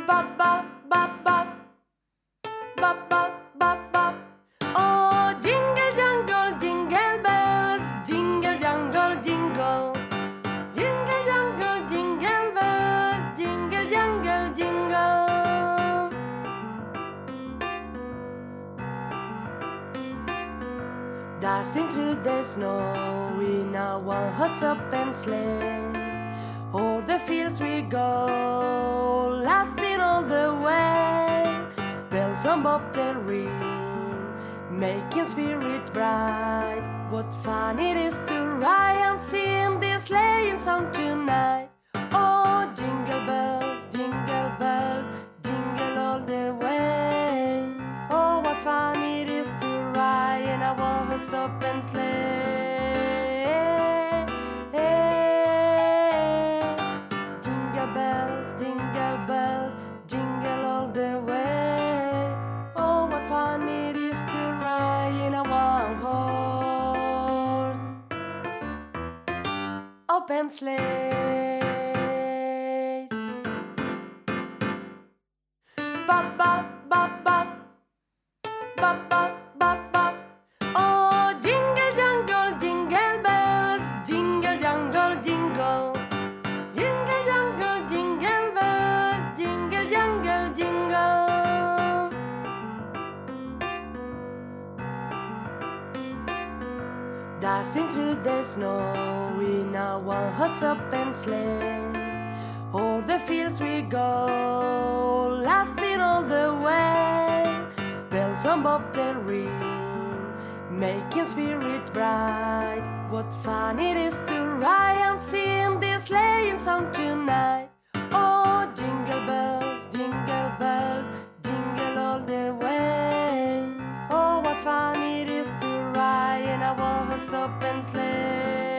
Ba ba ba ba ba ba ba ba. Oh, jingle jangle, jingle bells, jingle jangle, jingle. Jingle jangle, jingle bells, jingle jangle, jingle. Dashing through the snow in a one-horse open sleigh. O'er the fields we go, laughing all the way. Bells on bobtail ring, making spirit bright. What fun it is to ride and sing this sleighing song tonight. Oh, jingle bells, jingle all the way. Oh, what fun it is to ride in a one-horse open sleigh. Jingle bells, jingle all the way. Oh, what fun it is to ride in a one-horse open sleigh. Ba ba ba ba ba ba ba ba. Oh, jingle jangle, jingle bells, jingle jangle, jingle. Jingle jangle, jingle bells, jingle jangle, jingle. Dashing through the snow in a one-horse open sleigh. O'er the fields we go, laughing all the way. Bells on bobtail ring, making spirit bright. What fun it is to ride and sing this sleighing song tonight. Oh, jingle bells, jingle all the way. Oh, what fun it is to ride in a one-horse open sleigh.